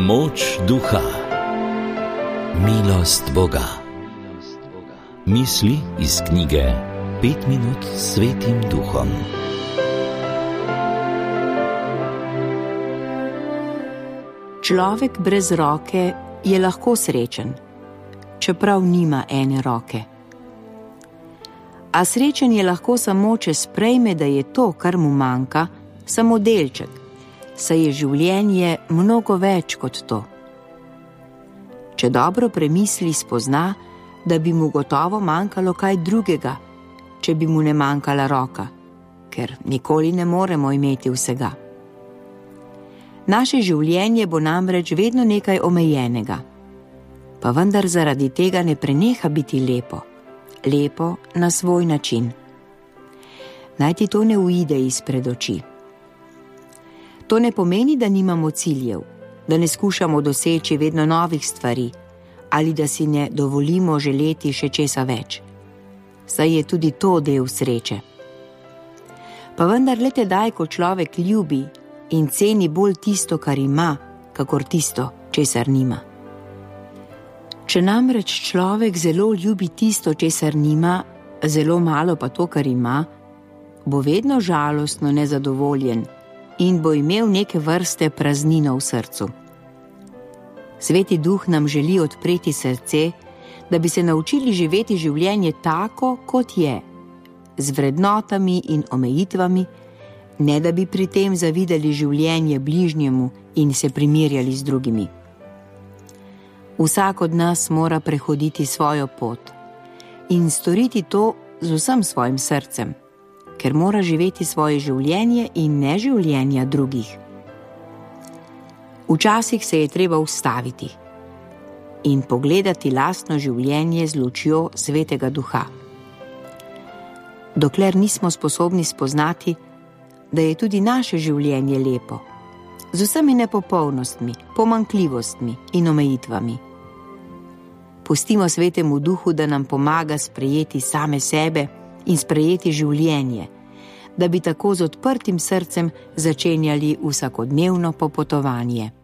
Moč duha. Milost Boga. Misli iz knjige 5 minut s Svetim Duhom. Človek brez roke je lahko srečen, čeprav nima ene roke. A srečen je lahko samo, če sprejme, da je to, kar mu manjka, samo delček, saj je življenje mnogo več kot to. Če dobro premisli, spozna, da bi mu gotovo manjkalo kaj drugega, če bi mu ne manjkala roka, ker nikoli ne moremo imeti vsega. Naše življenje bo namreč vedno nekaj omejenega, pa vendar zaradi tega ne preneha biti lepo na svoj način. Naj ti to ne uide izpred oči. To ne pomeni, da nimamo ciljev, da ne skušamo doseči vedno novih stvari ali da si ne dovolimo želeti še česa več. Saj je tudi to del sreče. Pa vendar le tedaj, ko človek ljubi in ceni bolj tisto, kar ima, kakor tisto, česar nima. Če namreč človek zelo ljubi tisto, česar nima, zelo malo pa to, kar ima, bo vedno žalostno nezadovoljen in bo imel neke vrste praznino v srcu. Sveti Duh nam želi odpreti srce, da bi se naučili živeti življenje tako, kot je, z vrednotami in omejitvami, ne da bi pri tem zavidali življenje bližnjemu in se primerjali z drugimi. Vsak od nas mora prehoditi svojo pot in storiti to z vsem svojim srcem, ker mora živeti svoje življenje in ne življenja drugih. Včasih se je treba ustaviti in pogledati lastno življenje z lučjo Svetega Duha. Dokler nismo sposobni spoznati, da je tudi naše življenje lepo, z vsemi nepopolnostmi, pomanjkljivostmi in omejitvami. Pustimo Svetemu Duhu, da nam pomaga sprejeti same sebe in sprejeti življenje, da bi tako z odprtim srcem začenjali vsakodnevno popotovanje.